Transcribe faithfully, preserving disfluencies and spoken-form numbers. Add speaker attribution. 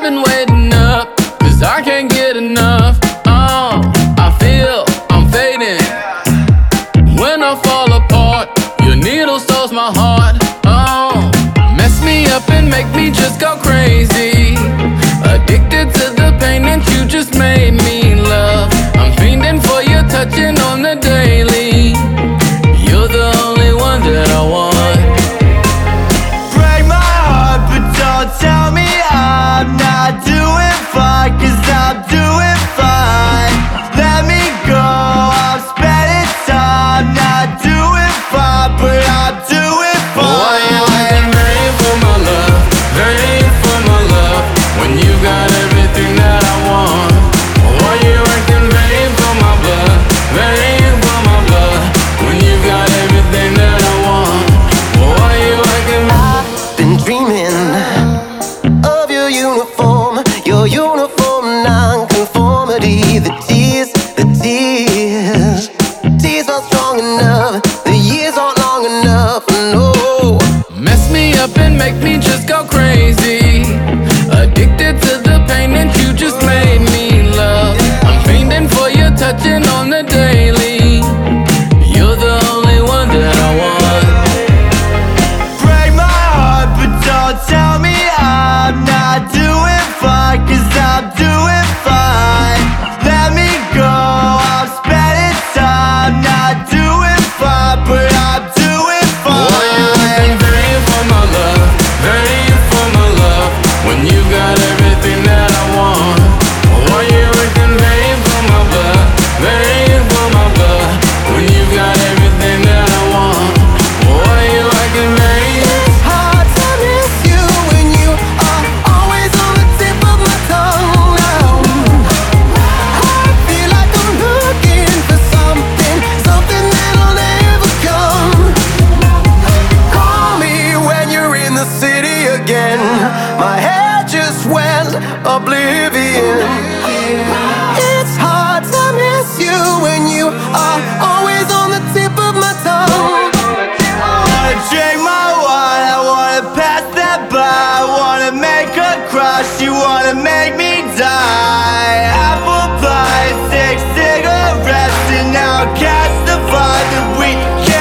Speaker 1: I've been waiting up, cause I can't get enough. Oh, I feel I'm fading. When I fall apart, your needle stole my heart. Oh, mess me up and make me just go crazy. Addicted to the pain that you just made me love. I'm fiending for your touching on the daily. You're the only one that I want.
Speaker 2: Break my heart, but don't tell me I'm not doing fine, cause I'm doing fine. Let me go, I'm spending time not doing fine, but I'm doing fine.
Speaker 1: Why you acting vain for my love, vain for my love, when you got everything that I want? Why you acting vain for my blood, vain for my blood, when you got everything that I want? Why you acting vain?
Speaker 3: Been dreaming of your uniform, your uniform non-conformity. The tears, the tears, tears not strong enough. The years aren't long enough. No.
Speaker 1: Mess me up and make me just go crazy. Addicted to the pain that you just made me love. I'm fiending for your touching on the daily. You're the only one that I want.
Speaker 2: Break my heart, but don't tell me I'm not doing fine, cause I'm doing fine. Let me go, I'm spending time not doing fine, but I'm doing
Speaker 1: Why you
Speaker 2: fine.
Speaker 1: acting vain for my love, vain for my love, when you got everything that I want? Why you acting vain for my blood, vain for my blood, when you got everything that I want? Why you acting vain?
Speaker 3: Hard to miss you when you are always on the tip of my tongue now. I feel like I'm looking for something, something that'll never come. Call me when you're in the city again. My head just went oblivion. It's hard to miss you when you are always on the tip of my tongue.
Speaker 2: I wanna drink my wine, I wanna pass that by, I wanna make her cry, she wanna make me die. Apple pie, six cigarettes, and now catch the vibe that we